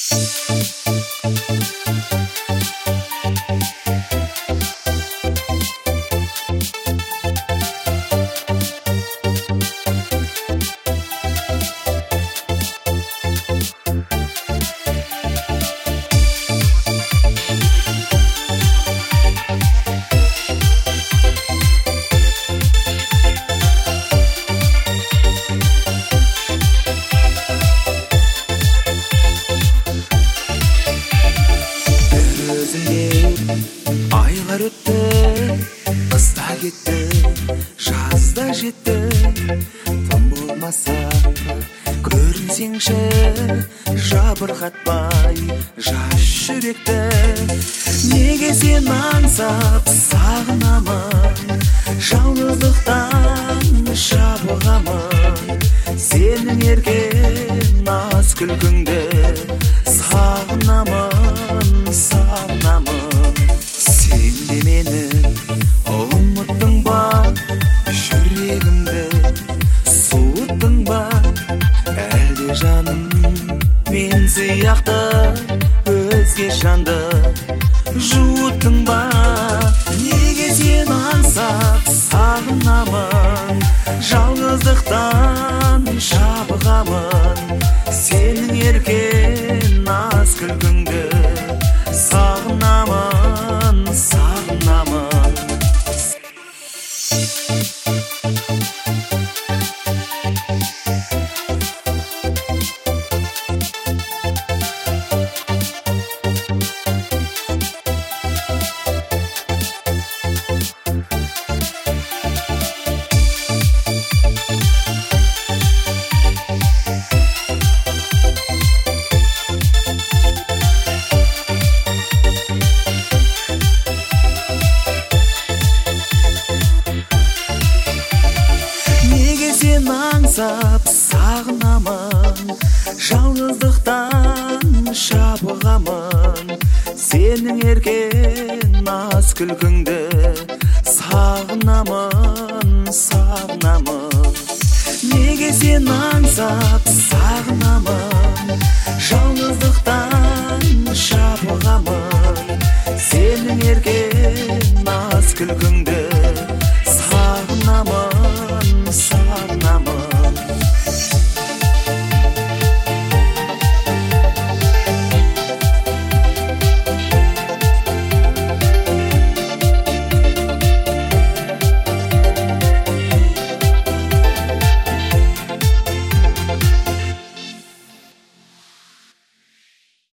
Айлар өтті, қыста кетті, жазда жетті. Тым болмаса көрінсеңші, жабырқатпай жас жүректі. Неге сен аңсап сағынамын, жалғыздықтан жабығамын. Сенің еркен аз күлкіңді сағынамын, сағынамын. Сен де мені ұмыттың ба, жүрегімді суыттың ба? Әлде жаным мен сияқты өзге жанды жуыттың ба? Неге сен аңсап сағынамын, жалғыздықтан жабығамын. Сенің еркен аз күлкіңді сағынамын, сағынамын. Сен аңсап сағынамын, жалғыздықтан жабығамын. Сенің еркен аз күлкіңді сағынамын, сағынамын. Неге сен аңсап сағынамын,